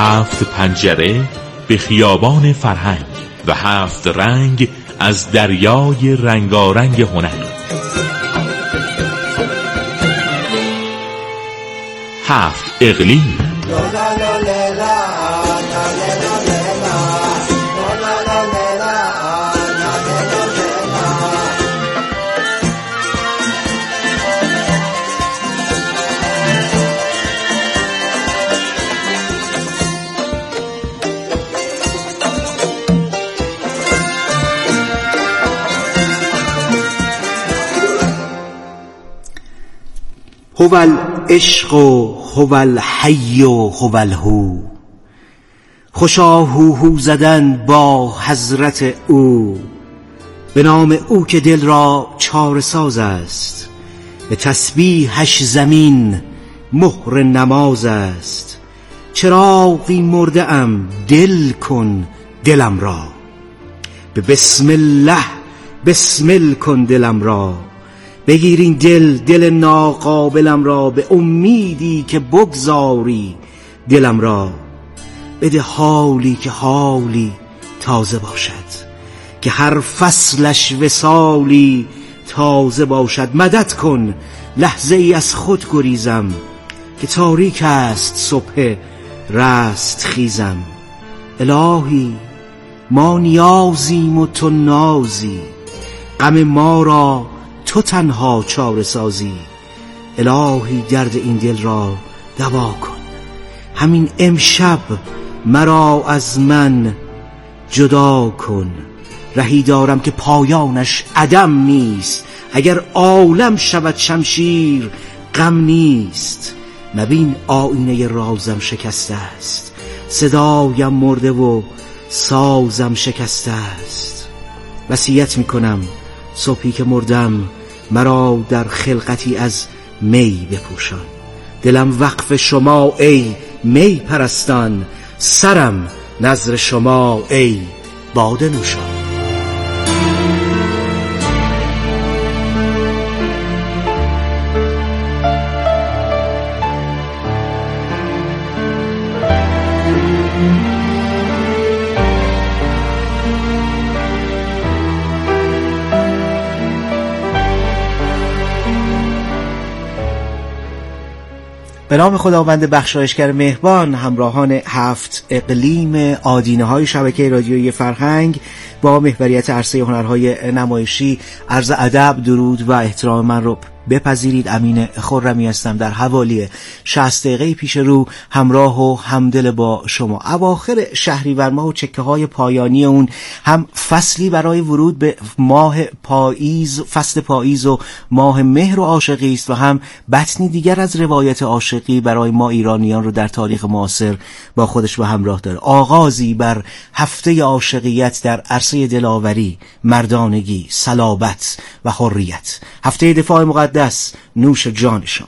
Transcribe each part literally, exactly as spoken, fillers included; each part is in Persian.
هفت پنجره به خیابان فرهنگ و هفت رنگ از دریای رنگارنگ هنر. هفت اقلیم. هو العشق و هو الحی و هو الهو، خوشا هو هو زدن با حضرت او. به نام او که دل را چاره ساز است، به تسبیحش زمین مهر نماز است. چراغی مرده ام دل کن دلم را، به بسم الله بسمل کن دلم را. بگیرین دل دل ناقابلم را، به امیدی که بگذاری دلم را. بده حالی که حالی تازه باشد، که هر فصلش وصالی تازه باشد. مدد کن لحظه ای از خود گریزم، که تاریک است صبح رست خیزم. الهی ما نیازیم و تو نازی، غم ما را تو تنها چاره سازی. الهی درد این دل را دوا کن، همین امشب مرا از من جدا کن. رهی دارم که پایانش عدم نیست، اگر عالم شود شمشیر غم نیست. مبین آینه رازم شکسته است، صدایم مرده و سازم شکسته است. وصیت میکنم صبحی که مردم، مرا در خلقتی از می بپوشان. دلم وقف شما ای می پرستان، سرم نذر شما ای باده نوشان. به نام خداوند بخشایشگر مهربان، همراهان هفت اقلیم آدینه های شبکه رادیویی فرهنگ با محوریت عرصه هنرهای نمایشی، عرض ادب، درود و احترام من رو بپذیرید. امین خرمی هستم، در حوالی شصت دقیقه پیش رو همراه و همدل با شما. اواخر شهریور ماه و چکه های پایانی اون هم فصلی برای ورود به ماه پاییز، فصل پاییز و ماه مهر و عاشقی است، و هم بطنی دیگر از روایت عاشقی برای ما ایرانیان رو در تاریخ معاصر با خودش به همراه داره. آغازی بر هفته عاشقیت در عرصه دلاوری، مردانگی، صلابت و حریت. هفته دفاع مقدس، نوش جان شما.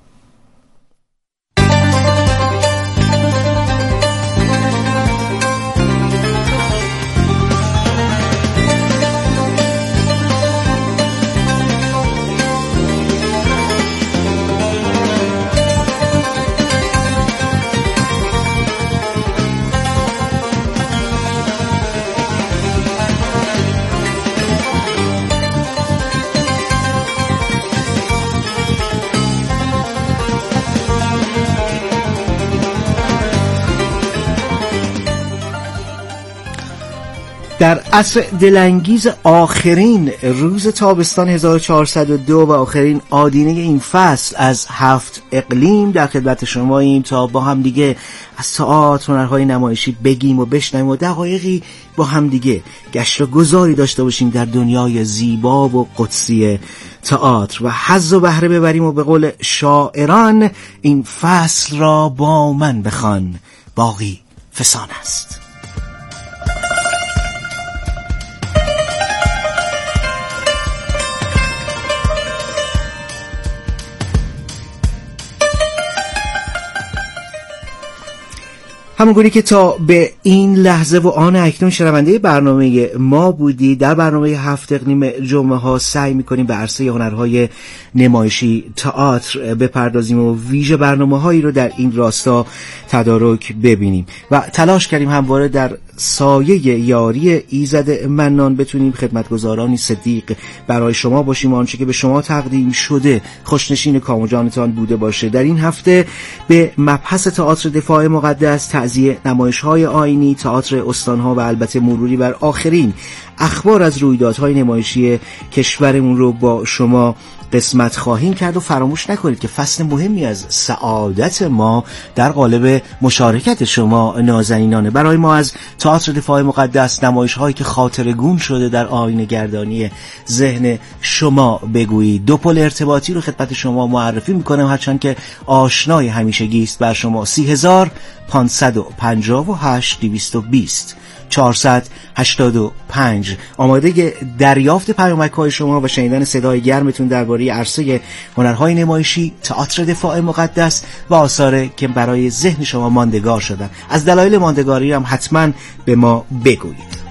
در عصر دلانگیز آخرین روز تابستان هزار و چهارصد و دو و آخرین آدینه این فصل از هفت اقلیم در خدمت شماییم تا با هم دیگه از تئاتر، هنرهای نمایشی بگیم و بشنویم و دقایقی با هم دیگه گشت و گذاری داشته باشیم در دنیای زیبا و قدسی تئاتر و حظ و بهره ببریم و به قول شاعران این فصل را با من بخوان، باقی فسان است. همونگونه که تا به این لحظه و آن اکنون شنونده برنامه ما بودی، در برنامه هفت اقلیم جمعه ها سعی میکنیم به عرصه هنرهای نمایشی تئاتر بپردازیم و ویژه برنامه هایی رو در این راستا تدارک ببینیم و تلاش کردیم همواره در سایه یاری ایزد منان بتونیم خدمتگزارانی صدیق برای شما باشیم و آنچه که به شما تقدیم شده خوشنشین کام و جانتان بوده باشه. در این هفته به مبحث تئاتر دفاع مقدس، تعزیه نمایش‌های آیینی، تئاتر استان‌ها و البته مروری بر آخرین اخبار از رویدادهای نمایشی کشورمون رو با شما قسمت خواهیم کرد و فراموش نکنید که فصل مهمی از سعادت ما در قالب مشارکت شما نازنینانه. برای ما از تئاتر دفاع مقدس، نمایش‌هایی که خاطرگون شده در آینه گردانی ذهن شما بگویید. دو پل ارتباطی رو خدمت شما معرفی میکنم، هرچند که آشنای همیشگی است بر شما. سی هزار پانصد و پنجاه و هشت دویست و بیست چهارصد و هشتاد و پنج. آماده دریافت پیامک‌های شما و شنیدن صدای گرمتون درباره عرصه هنرهای نمایشی، تئاتر دفاع مقدس و آثاری که برای ذهن شما ماندگار شدن. از دلایل ماندگاری هم حتما به ما بگویید.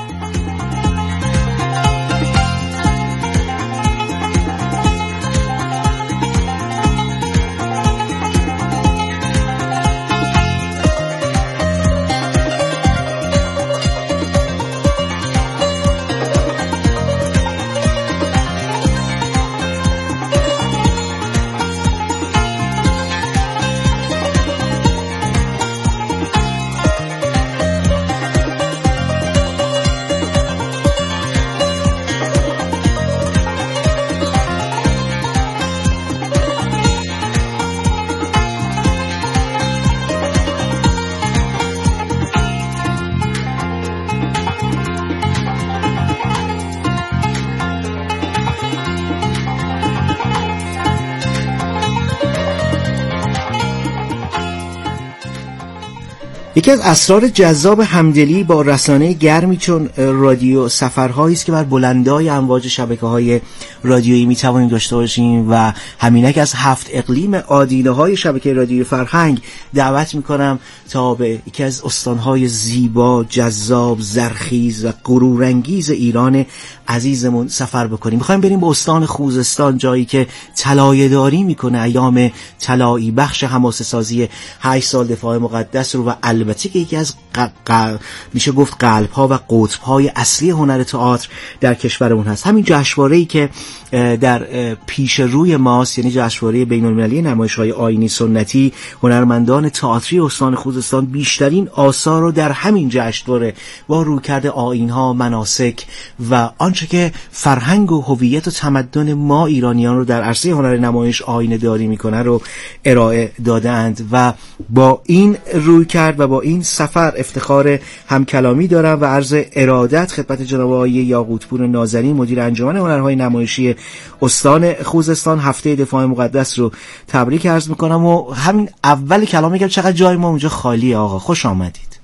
یکی از اسرار جذاب همدلی با رسانه گرمی چون رادیو سفرهایی است که بر بلندای امواج شبکه‌های رادیویی می‌توانیم داشته باشیم و همینک از هفت اقلیم آدینه‌های شبکه رادیوی فرهنگ دعوت می‌کنم تا به یکی از استان‌های زیبا، جذاب، زرخیز و غرورانگیز ایران عزیزمون سفر بکنیم. می‌خوایم بریم به استان خوزستان، جایی که طلایه‌داری می‌کنه ایام طلایی بخش حماسه‌سازی هشت سال دفاع مقدس رو و البته که یکی از ق... ق... میشه گفت قلب‌ها و قطب‌های اصلی هنر تئاتر در کشورمون هست. همین جشنواره‌ای که در پیش روی ماست، یعنی جشنواره بین‌المللی نمایش‌های آیینی سنتی، هنرمندان تئاتری استان خوزستان بیشترین آثار رو در همین جشنواره با رویکرد آیین‌ها، مناسک و آنچه که فرهنگ و هویت و تمدن ما ایرانیان رو در عرصه هنر نمایش آینه داری میکنه رو ارائه دادند و با این رویکرد و با این سفر افتخار همکلامی دارم و عرض ارادت خدمت جناب آقای یاقوتپور نازنین، مدیر انجمن هنرهای نمایشی استان خوزستان. هفته دفاع مقدس رو تبریک عرض میکنم و همین اول کلام میگم چقدر جای ما اونجا خالیه. آقا خوش آمدید.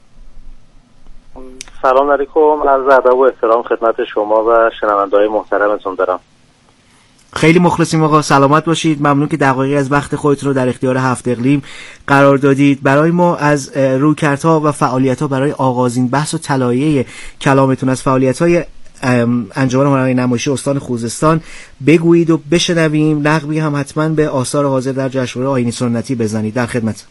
سلام علیکم، عرض ادب و احترام خدمت شما و شنونده‌های محترمتون دارم. خیلی مخلصیم آقا، سلامت باشید. ممنون که دقایقی از وقت خودتون رو در اختیار هفت اقلیم قرار دادید. برای ما از رویکردها و فعالیت‌ها برای آغازین بحث و طلایه کلامتون از فعالیت‌های انجمن هنرهای نمایشی استان خوزستان بگویید و بشنویم. نقبی هم حتما به آثار حاضر در جشنواره آیینی سنتی بزنید. در خدمت.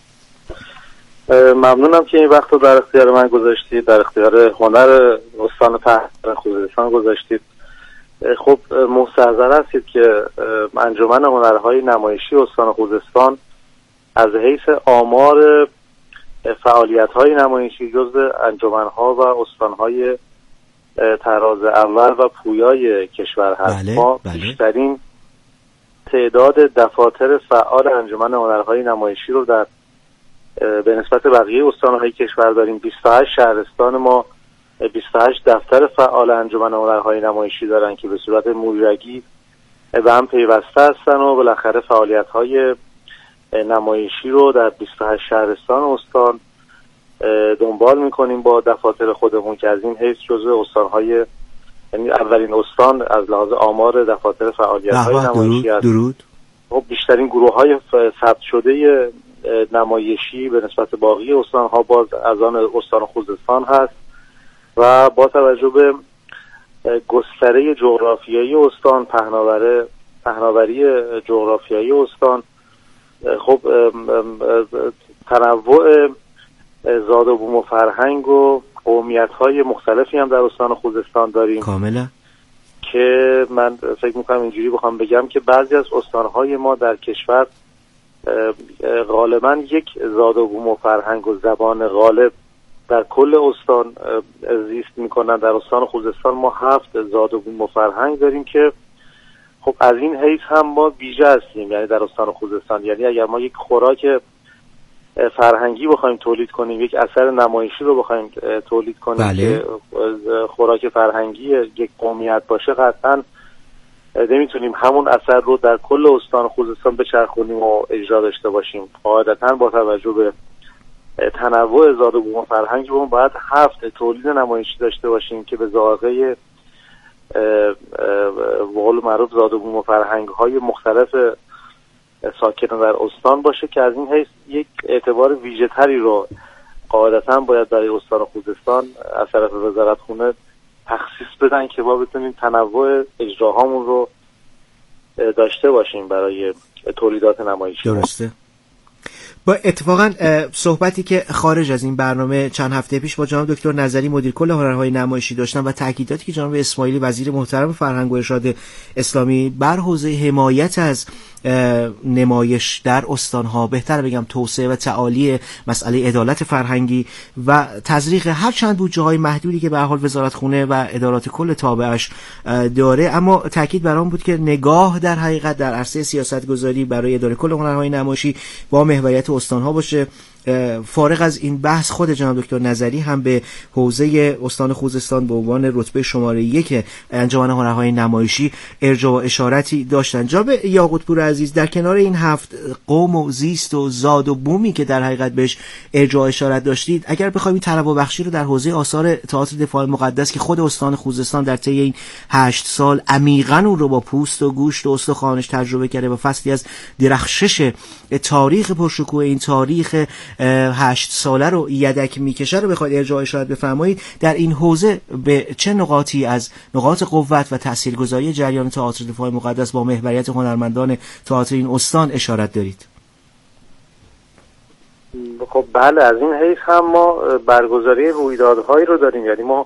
ممنونم که این وقت رو در اختیار من گذاشتید، در اختیار هنر استان خوزستان گذاشتید. خب مستحضر هستید که انجمن هنرهای نمایشی استان خوزستان از حیث آمار فعالیت‌های نمایشی جزو انجمن‌ها و استان‌های طراز اول و پویای کشور هست. بله، ما بله. بیشترین تعداد دفاتر فعال انجمن هنرهای نمایشی رو در به نسبت بقیه استان‌های کشور داریم. بیست و هشت شهرستان ما بیست و هشت دفتر فعال انجمن هنرهای نمایشی دارن که به صورت مدیرگی به هم پیوسته هستن و بالاخره فعالیت‌های نمایشی رو در بیست و هشت شهرستان استان دنبال میکنیم با دفاتر خودمون که از این حیث جزو استان‌های، یعنی اولین استان از لحاظ آمار دفاتر فعالیت‌های نمایشی است. درود. خب بیشترین گروه‌های ثبت شده نمایشی به نسبت باقی استان‌ها باز از آن استان خوزستان هست و با توجه به گستره جغرافیایی استان، پهناوری پهناوری جغرافیایی استان، خب تنوع زاد و بوم و فرهنگ و قومیت‌های مختلفی هم در استان خوزستان داریم کاملا، که من فکر می‌کنم اینجوری بخوام بگم که بعضی از استان‌های ما در کشور غالباً یک زاد و بوم و فرهنگ و زبان غالب در کل استان زیست می‌کنن. در استان خوزستان ما هفت زاد و بوم و فرهنگ داریم که خب از این حیث هم ما ویژه هستیم، یعنی در استان خوزستان. یعنی اگر ما یک خوراک فرهنگی بخوایم تولید کنیم، یک اثر نمایشی رو بخوایم تولید کنیم بله. که خوراک فرهنگی یک قومیت باشه، قطعاً نمیتونیم همون اثر رو در کل استان خوزستان بچرخونیم و اجرا داشته باشیم. قاعدتاً با توجه به تنوع زاد و بوم و فرهنگمون باید هفت تولید نمایشی داشته باشیم که به ذائقه به قول معروف زاد و بوم و فرهنگ‌های مختلف ساکن در استان باشه، که از این حیث یک اعتبار ویژه‌تری رو قاعدتاً باید برای استان خوزستان از طرف وزارتخونه تخصیص بدن که ما بتونیم تنوع اجراهامون رو داشته باشیم برای تولیدات نمایشی. درسته. با اتفاقا صحبتی که خارج از این برنامه چند هفته پیش با جناب دکتر نظری مدیر کل هنرهای نمایشی داشتن و تاکیداتی که جناب اسماعیلی وزیر محترم فرهنگ و ارشاد اسلامی بر حوزه حمایت از نمایش در استانها، بهتر بگم توسعه و تعالی مسئله عدالت فرهنگی و تزریق هر چند بودجه‌های محدودی که به هر حال وزارتخونه و ادارات کل تابعش داره، اما تاکید بر آن بود که نگاه در حقیقت در عرصه سیاستگذاری برای اداره کل هنرهای نمایشی با محوریت استانها باشه. فارغ از این بحث، خود جناب دکتر نظری هم به حوزه استان خوزستان به عنوان رتبه شماره یک انجمن هنرهای نمایشی ارجاع و اشارتی داشتن. جناب یاقوتپور عزیز، در کنار این هفت قوم و زیست و زاد و بومی که در حقیقت بهش ارجاع و اشارت داشتید، اگر بخوایم تنوع بخشی رو در حوزه آثار تئاتر دفاع مقدس که خود استان خوزستان در طی این هشت سال عمیقاً اون رو با پوست و گوشت و استخوانش تجربه کرده و فصلی از درخشش تاریخ پرشکوه این تاریخ هشت ساله رو یدک میکشه رو بخواید ارجاع اشارت بفرمایید، در این حوزه به چه نقاطی از نقاط قوت و تاثیرگذاری جریان تئاتر دفاع مقدس با محوریت هنرمندان تئاتر این استان اشارت دارید؟ خب بله، از این حیث هم ما برگزاری رویدادهایی رو داریم. یعنی ما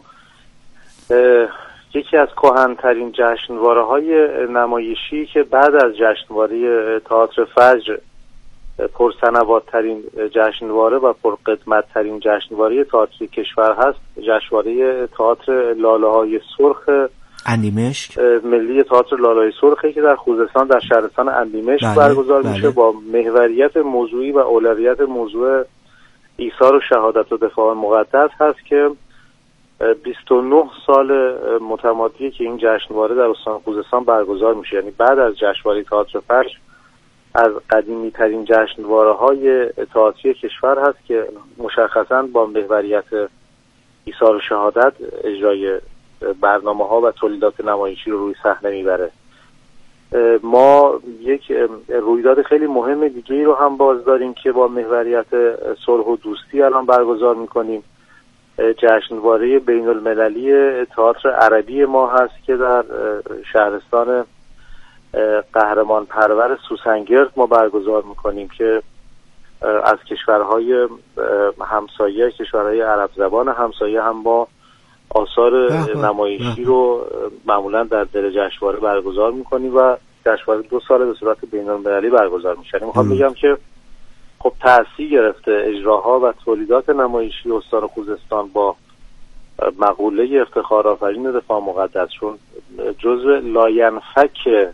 یکی از کهن‌ترین جشنواره‌های نمایشی که بعد از جشنواره تئاتر فجر پرسنوات‌ترین جشنواره و پرقدمت‌ترین جشنواره تئاتر کشور هست، جشنواره تئاتر لاله‌های سرخ اندیمشک، ملی تئاتر لاله‌های سرخی که در خوزستان در شهرستان اندیمشک بله، برگزار بله. میشه با محوریت موضوعی و اولویت موضوع ایثار و شهادت و دفاع مقدس هست که بیست و نه سال متمادی که این جشنواره در استان خوزستان برگزار میشه. یعنی بعد از جشنواره تئاتر فجر از قدیمی ترین جشنواره های تئاتری کشور هست که مشخصاً با محوریت ایثار و شهادت اجرای برنامه ها و تولیدات نمایشی رو روی صحنه میبره. ما یک رویداد خیلی مهم دیگه رو هم باز داریم که با محوریت صلح و دوستی الان برگزار میکنیم. جشنواره بین المللی تئاتر عربی ما هست که در شهرستان قهرمان پرور سوسنگرد ما برگزار میکنیم که از کشورهای همسایه، کشورهای عرب زبان همسایه هم ما آثار نمایشی رو معمولا در دل جشنواره برگزار میکنیم و جشنواره دو سال به صورت بین المللی برگزار میشه. میخوام بگم که خب تأثیر گرفته اجراها و تولیدات نمایشی استان خوزستان با مقوله افتخارآفرین دفاع مقدس، چون جزء لاینفک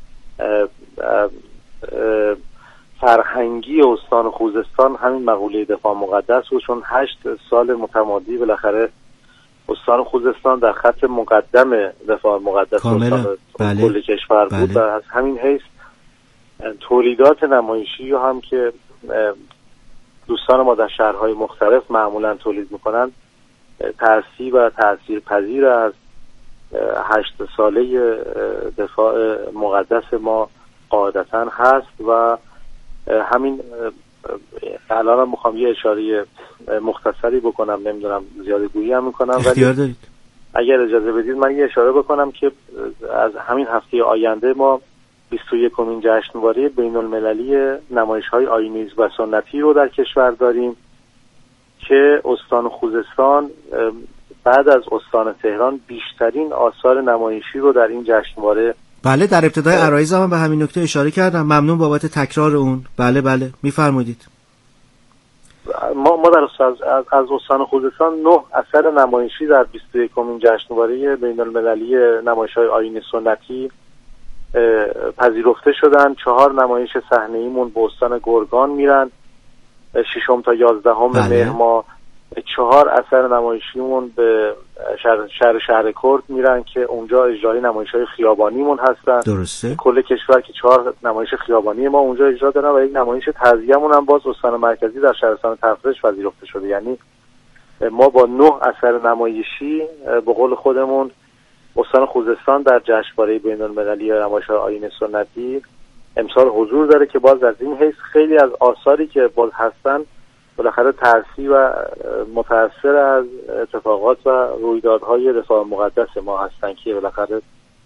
فرهنگی استان خوزستان همین مقوله دفاع مقدس بود، چون هشت سال متمادی بالاخره استان خوزستان در خط مقدم دفاع مقدس استان بله. کل کشور بود بله. و از همین حیث تولیدات نمایشی هم که دوستان ما در شهرهای مختلف معمولا تولید میکنن تأثیر و تأثیر پذیر از هشت ساله دفاع مقدس ما قاعدتاً هست و همین الان هم میخوام یه اشاره مختصری بکنم، نمیدونم زیاده گویی هم میکنم، اختیار دارید. اگر اجازه بدید من یه اشاره بکنم که از همین هفته آینده ما بیست و یکمین جشنواره بین المللی نمایش‌های آیینی و سنتی رو در کشور داریم که استان خوزستان بعد از استان تهران بیشترین آثار نمایشی رو در این جشنواره. بله، در ابتدای عرایزم هم به همین نکته اشاره کردم. ممنون بابت تکرار اون. بله بله میفرمایید. ما ما در از, از, از استان خوزستان نه اثر نمایشی در بیست و یکمین جشنواره بین المللی نمایش‌های آیینی سنتی پذیرفته شدن. چهار نمایش صحنه‌ایمون به استان گرگان میرن، ششم تا یازدهم بله. مهر ماه چهار اثر نمایشیمون به شهر شهر, شهر کرد میرن که اونجا اجرای نمایش‌های خیابانیمون هستن. درسته. کل کشور که چهار نمایش خیابانی ما اونجا اجرا دارن و یک نمایش تعزیه‌مون هم باز استان مرکزی در شهرستان تفرش پذیرفته شده. یعنی ما با نه اثر نمایشی به قول خودمون استان خوزستان در جشنواره بین‌المللی نمایش‌های آیینی سنتی امسال حضور داره که باز از این حیث خیلی از آثاری که باز هستن بالاخره تأثیر و متأثر از اتفاقات و رویدادهای رفاه مقدس ما هستن که بالاخره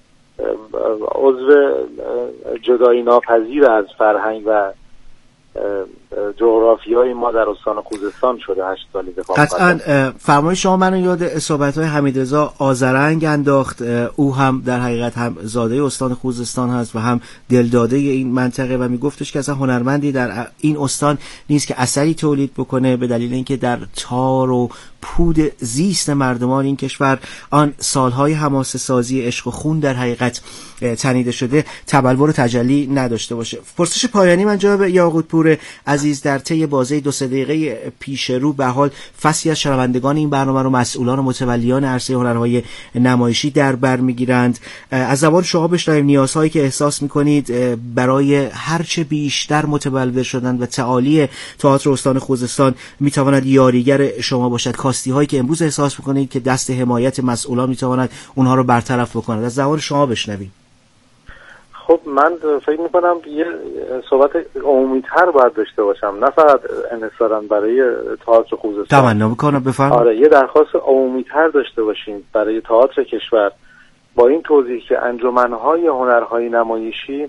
عضو جدایی ناپذیر از فرهنگ و جغرافیای ما در استان خوزستان شده هشت سالی دفاع. قطعاً فرمایش شما منو یاد صحبت‌های حمیدرضا آذرنگ انداخت. او هم در حقیقت هم زاده استان خوزستان هست و هم دلداده این منطقه و میگفتش که اصلا هنرمندی در این استان نیست که اثری تولید بکنه به دلیل اینکه در تار و پود زیست مردمان این کشور آن سالهای حماسه سازی عشق و خون در حقیقت تنیده شده تبلور و تجلی نداشته باشه. پرسش پایانی من جناب یاقوتپور عزیز، در طی بازه دو سه دقیقه پیش رو به حال فصلی از شنوندگان این برنامه رو مسئولان و متولیان عرصه هنرهای نمایشی در بر میگیرند. از زبان شما بشنویم نیازهایی که احساس میکنید برای هرچه بیشتر متبلور شدن و تعالی تئاتر استان خوزستان میتواند یاریگر شما باشد، کاستی هایی که امروز احساس میکنید که دست حمایت مسئولان میتواند اونها رو برطرف بکند. از زبان شما بشنویم. خب من فکر میکنم یه صحبت عمومی‌تر باید داشته باشم، نه فقط انحصاراً برای تئاتر خوزستان. تمنا میکنم بفرمایید. آره یه درخواست عمومی‌تر داشته باشیم برای تئاتر کشور با این توضیح که انجمن‌های هنرهای نمایشی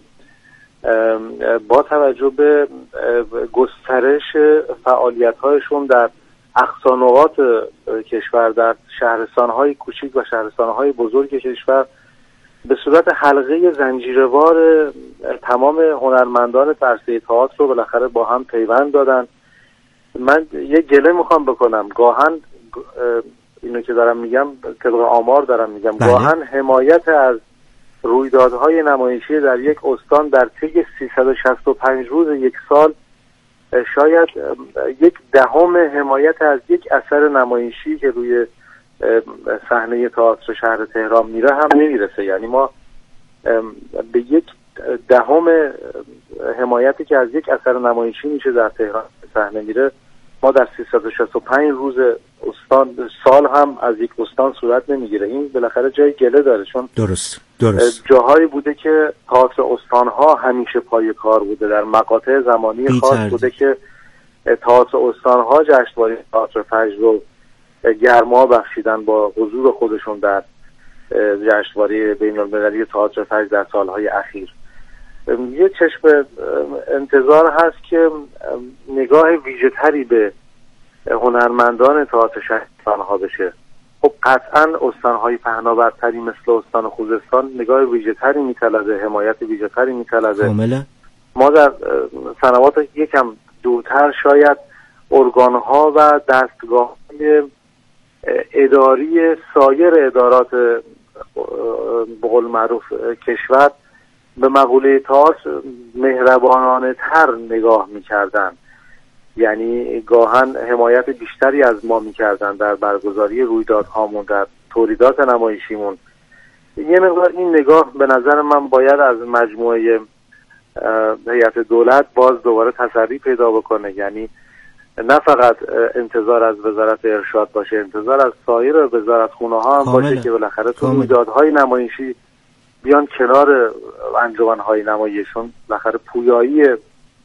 با توجه به گسترش فعالیت‌هایشون در اقصا نقاط کشور، در شهرستان‌های کوچیک و شهرستان‌های بزرگ کشور به صورت حلقه زنجیروار تمام هنرمندان عرصه تئاتر رو بالاخره با هم پیوند دادن. من یه گله میخوام بکنم، گاهن اینو که دارم میگم طبق آمار دارم میگم، بله. گاهن حمایت از رویدادهای نمایشی در یک استان در طی سیصد و شصت و پنج روز یک سال شاید یک دهم حمایت از یک اثر نمایشی که روی صحنه تئاتر شهر تهران میره هم نمیرسه. یعنی ما به یک دهم حمایتی که از یک اثر نمایشی میشه در تهران صحنه میره ما در سیصد و شصت و پنج روز استان سال هم از یک استان صورت نمیگیره. این بالاخره جای گله داره، چون درست درست جاهایی بوده که تئاتر استانها همیشه پای کار بوده، در مقاطع زمانی خاص بوده که تئاتر استانها جشنواره تئاتر فجر رو گرما بخشیدن با حضور خودشون در جشنواره بین‌المللی تئاتر فجر در سالهای اخیر. یه چشم انتظار هست که نگاه ویژه‌تری به هنرمندان تئاتر شهرستان‌ها بشه. خب قطعاً استان‌های پهناورتری مثل استان خوزستان نگاه ویژه‌تری می‌طلبه، حمایت ویژه‌تری می‌طلبه. کاملا. ما در سنوات یکم دورتر شاید ارگان‌ها و دستگاه‌های اداری سایر ادارات به قول معروف کشور به مقوله تئاتر مهربانانه تر نگاه میکردن، یعنی گاهن حمایت بیشتری از ما میکردن در برگزاری رویدادهامون، در تولیدات نمایشیمون. یه مقدار این نگاه به نظر من باید از مجموعه هیئت دولت باز دوباره تسری پیدا بکنه. یعنی نه فقط انتظار از وزارت ارشاد باشه، انتظار از سایر وزارتخونه ها هم باشه که بالاخره تو رویدادهای نمایشی بیان کنار انجمن‌های نمایشون بالاخره پویایی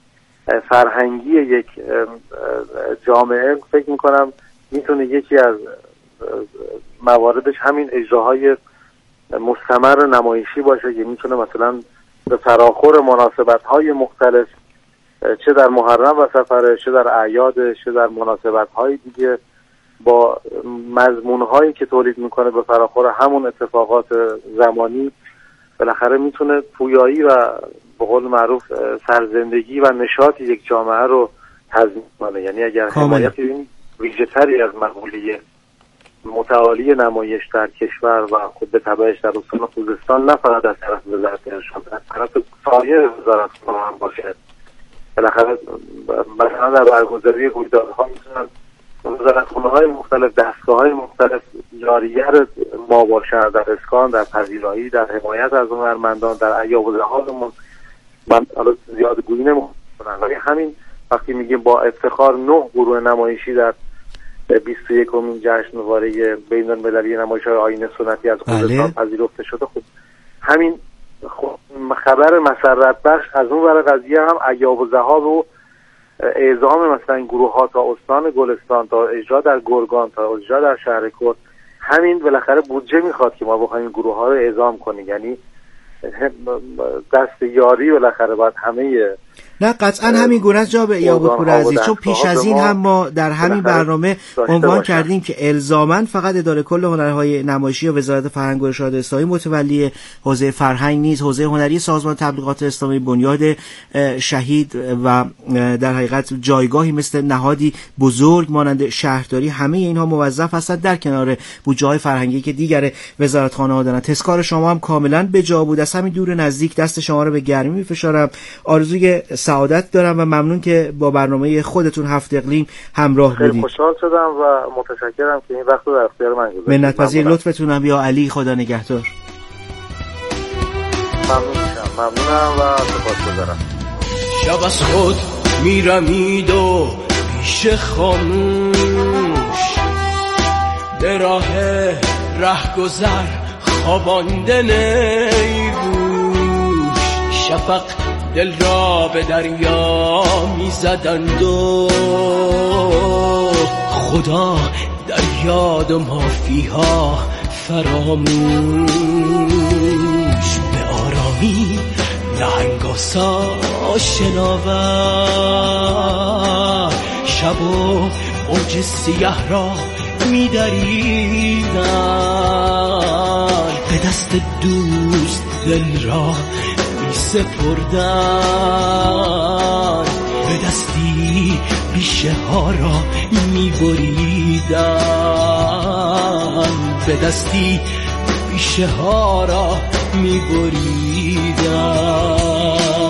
فرهنگی یک جامعه فکر میکنم میتونه یکی از مواردش همین اجراهای مستمر نمایشی باشه که میتونه مثلا به فراخور مناسبت‌های مختلف، چه در محرم و سفر، چه در اعیاد، چه در مناسبت‌های دیگه، با مضمون‌هایی که تولید میکنه به فراخور همون اتفاقات زمانی، بالاخره میتونه پویایی و به قول معروف سرزندگی و نشاط یک جامعه رو تضمین کنه. یعنی اگر حمایت این ویژه‌تری از مقوله متعالی نمایش در کشور و خود به تبعش در استان خوزستان، نه فقط از طرف وزارت ارشاد، از طرف سایر وزارتخانه‌ها هم باشه، بالاخره مثلا در برگزاری رویدادها میتونن وزارتخانه‌های مختلف، دستگاه‌های مختلف جاریگر ما باشن در اسکان، در پذیرایی، در حمایت از هنرمندان، در اعیاد و لحاظمون. من حالا زیاد گویی نمی‌کنم، ولی همین وقتی میگیم با افتخار نه گروه نمایشی در بیست و یکمین جشنواره بین‌المللی نمایش‌های آیین سنتی از خوزستان پذیرفته شده، خب همین خبر مسرت بخش از اون ور قضیه هم ایاب و ذهاب و اعزام مثلا این گروه ها تا استان گلستان، تا اجرا در گرگان، تا اجرا در شهر کرد، همین بالاخره بودجه میخواد که ما بخوایم این گروه ها رو اعزام کنیم. یعنی دست یاری بالاخره باید همه. نه قطعا همین گونه است جناب ایاب پور عزیز، چون پیش از این هم ما در همین برنامه عنوان کردیم که الزاماً فقط اداره کل هنرهای نمایشی و وزارت فرهنگ و ارشاد اسلامی متولی حوزه فرهنگ نیز، حوزه هنری سازمان تبلیغات اسلامی بنیاد شهید و در حقیقت جایگاهی مثل نهادی بزرگ مانند شهرداری، همه اینها موظف هستند در کنار بودجه‌های فرهنگی که دیگر وزارتخانه‌ها دارند. تذکار شما هم کاملاً به جا بود. از همین دور نزدیک دست شما رو به گرمی می‌فشارم. آرزوی سعادت دارم و ممنون که با برنامه خودتون هفت اقلیم همراه بودید. خیلی خوشحال شدم و متشکرم که این وقت رو در اختیار من گذاشتید. منت‌پذیر لطفتونم. یا علی، خدا نگهدار. ممنون میشم. ممنونم و سپاسگزارم. شب از خود میرمید و پیش خاموش به راه رهگذر خوابانده نیبوش، شفق دل را به دریا می زدند و خدا در یاد مافیها فراموش، به آرامی نهنگاسا شناور شب و برج سیه را می دریدن، به دست دوست دل را سپردن، به دستی بیشه ها را می بریدن، به دستی بیشه ها را می بریدن.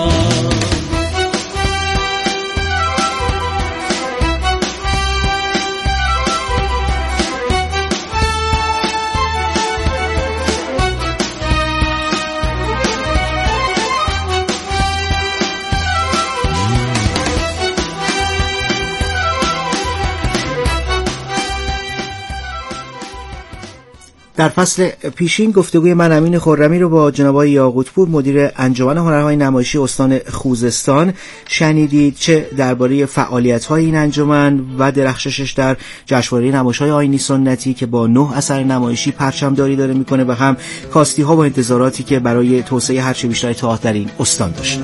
در فصل پیشین گفتگوی من امین خرمی رو با جناب آقای یاقوت‌پور مدیر انجمن هنرهای نمایشی استان خوزستان شنیدید، چه درباره فعالیت‌های این انجمن و درخششش در جشنواره نمایش‌های آیینی سنتی که با نه اثر نمایشی پرچمداری داره میکنه و هم کاستی‌ها و انتظاراتی که برای توسعه هرچه بیشتر تئاتر در این استان داشته.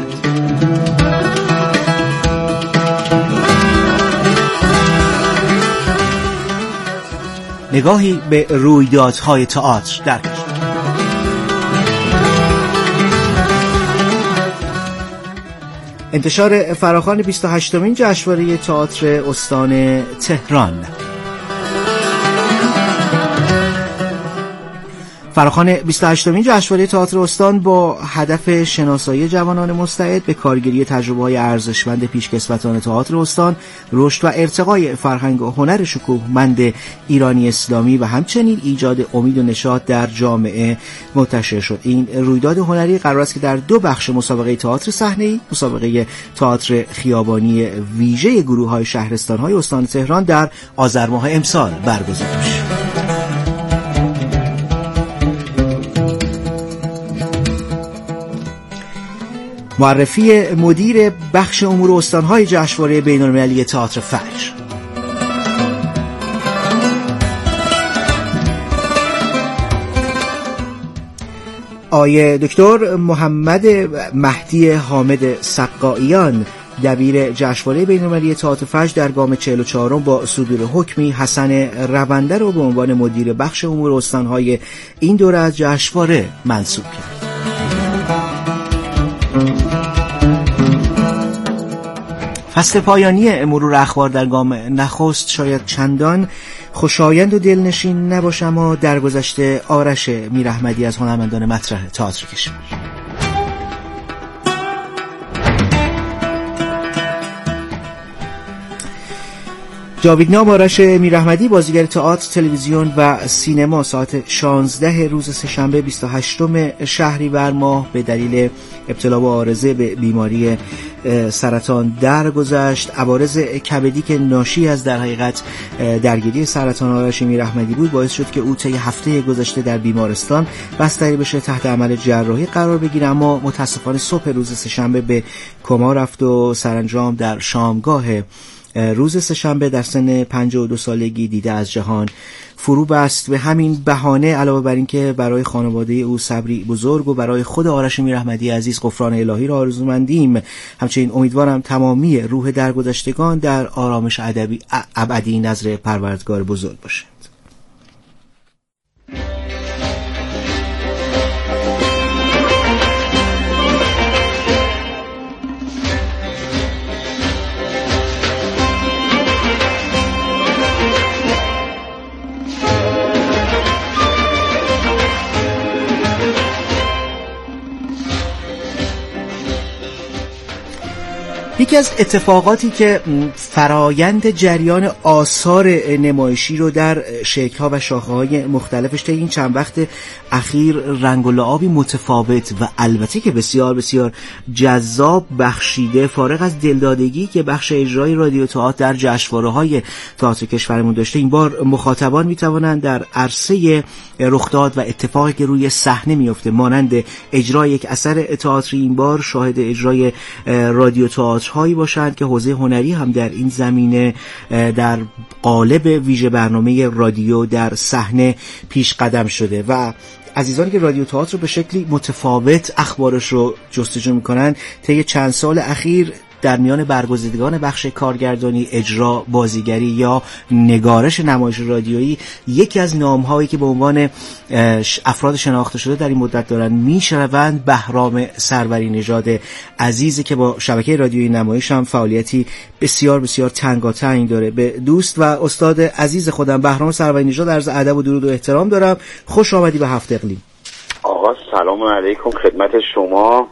نگاهی به رویدادهای تئاتر در کشور. انتشار فراخوان بیست و هشتمین جشنواره تئاتر استان تهران. فراخوان بیست و هشتمین جشنواره تئاتر استان با هدف شناسایی جوانان مستعد به کارگیری تجربه‌های ارزشمند پیشکسوتان تئاتر استان، رشد و ارتقای فرهنگ و هنر شکوهمند ایرانی اسلامی و همچنین ایجاد امید و نشاط در جامعه منتشر شد. این رویداد هنری قرار است که در دو بخش مسابقه تئاتر صحنه‌ای، مسابقه تئاتر خیابانی ویژه گروه‌های شهرستان‌های استان تهران در آذر ماه امسال برگزار شد. معرفی مدیر بخش امور استان‌های جشنواره بین‌المللی تئاتر فجر. آیه دکتر محمد مهدی حامد سقاییان دبیر جشنواره بین‌المللی تئاتر فجر در گام چهل و چهارم با صدور حکمی حسن رونده رو به عنوان مدیر بخش امور استان‌های این دوره از جشنواره منصوب کرد. فصل پایانی مرور اخبار در گام نخست شاید چندان خوشایند و دلنشین نباشه، اما درگذشته آرش میراحمدی از هنرمندان مطرح تئاتر کشور. جاویدنام آرش میراحمدی بازیگر تئاتر، تلویزیون و سینما ساعت شانزده روز سه‌شنبه بیست و هشتم شهریور ماه به دلیل ابتلا به عارضه به بیماری سرطان درگذشت. عوارض کبدی که ناشی از در حقیقت درگیری سرطان آرش میراحمدی بود باعث شد که او طی هفته گذشته در بیمارستان بستری بشه، تحت عمل جراحی قرار بگیره، اما متاسفانه صبح روز سه‌شنبه به کما رفت و سرانجام در شامگاه روز سه‌شنبه در سن پنجاه و دو سالگی دیده از جهان فرو بست. به همین بهانه علاوه بر این که برای خانواده او صبری بزرگ و برای خود آرش میراحمدی عزیز غفران الهی را آرزومندیم، همچنین امیدوارم تمامی روح درگذشتگان در آرامش ادبی ابدی نظر پروردگار بزرگ باشد. یکی از اتفاقاتی که فرایند جریان آثار نمایشی رو در شکل‌ها و شاخه‌های مختلفش طی این چند وقت اخیر رنگ و لعابی متفاوت و البته که بسیار بسیار جذاب بخشیده، فارغ از دلدادگی که بخش اجرای رادیو تئاتر در جشنواره‌های تئاتر کشورمون داشته، این بار مخاطبان می‌توانند در عرصه رخداد و اتفاقی که روی صحنه میفته مانند اجرای یک اثر تئاتری این بار شاهد اجرای رادیو تئاتر هایی باشند که حوزه هنری هم در این زمینه در قالب ویژه برنامه رادیو در صحنه پیش قدم شده و عزیزانی که رادیو تئاتر رو به شکلی متفاوت اخبارش رو جستجو میکنن طی چند سال اخیر در میان برگزیدگان بخش کارگردانی، اجرا، بازیگری یا نگارش نمایش رادیویی یکی از نام‌هایی که به عنوان افراد شناخته شده در این مدت دارن میشنوند بهرام سروری نژاد عزیزی که با شبکه رادیویی نمایش هم فعالیتی بسیار بسیار تنگاتنگ داره. به دوست و استاد عزیز خودم بهرام سروری نژاد عرض ادب و درود و احترام دارم. خوش آمدی به هفت اقلیم. آقا سلام علیکم خدمت شما.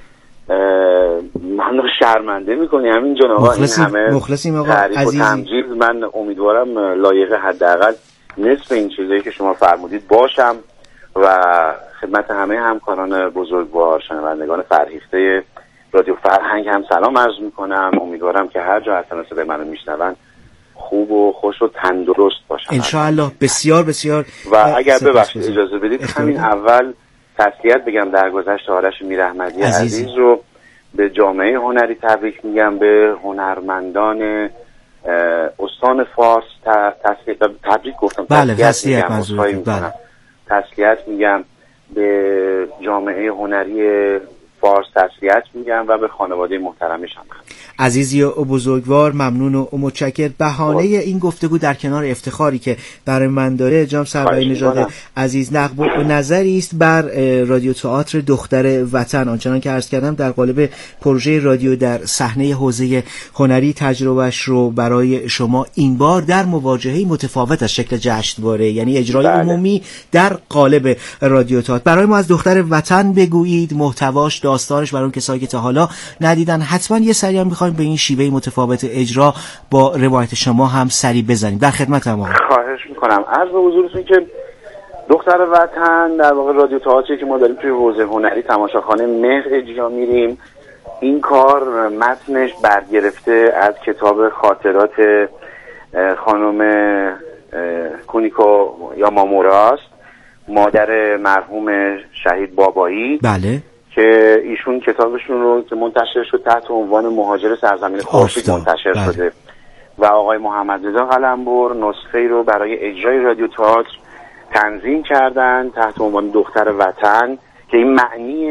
من رو شرمنده میکنی همین جناب آقا، این همه مخلصیم آقا تعریف و تمجید. من امیدوارم لایق حداقل نصف این چیزایی که شما فرمودید باشم و خدمت همه همکاران بزرگوار شنوندگان فرهیخته رادیو فرهنگ هم سلام عرض میکنم. امیدوارم که هر جا هستن صدای منو میشنون خوب و خوش و تندرست باشن انشاءالله. بسیار بسیار. و اگر ببخشید اجازه بدید همین اول تسلیت بگم درگذشت آرش میراحمدی عزیز رو به جامعه هنری تبریک میگم، به هنرمندان استان فارس تسلیت تبریک گفتم بله تسلیت منظورم بله تسلیت میگم، به جامعه هنری فارس تسلیت میگم و به خانواده محترمش هم عزیزی و بزرگوار. ممنون و متشکر. بهانه این گفتگو در کنار افتخاری که برای من داره جناب سروری نژاد عزیز نقب و نظری است بر رادیو تئاتر دختر وطن. آنچنان که عرض کردم در قالب پروژه رادیو در صحنه حوزه هنری تجربهش رو برای شما این بار در مواجهه متفاوت از شکل جشنواره، یعنی اجرای بله. عمومی در قالب رادیو تئاتر. برای ما از دختر وطن بگویید، محتواش، داستانش برای اون کسایی که تا حالا ندیدن حتما یه سری هم می‌خوایم به این شیوه متفاوت اجرا با روایت شما هم سری بزنیم. در خدمتم آقا. خواهش می‌کنم. عرض به حضورتون که دختر وطن در واقع رادیو تئاتری که ما داریم توی حوزه هنری تماشاخانه مهر اجرا میریم. این کار متنش برگرفته از کتاب خاطرات خانم کونیکو یا ماموراست، مادر مرحوم شهید بابایی. بله. که ایشون کتابشون رو که منتشر شد تحت عنوان مهاجر سرزمین خورشید منتشر بله. شده و آقای محمد رضا قلمبر نسخه رو برای اجرای رادیو تئاتر تنظیم کردن تحت عنوان دختر وطن که این معنی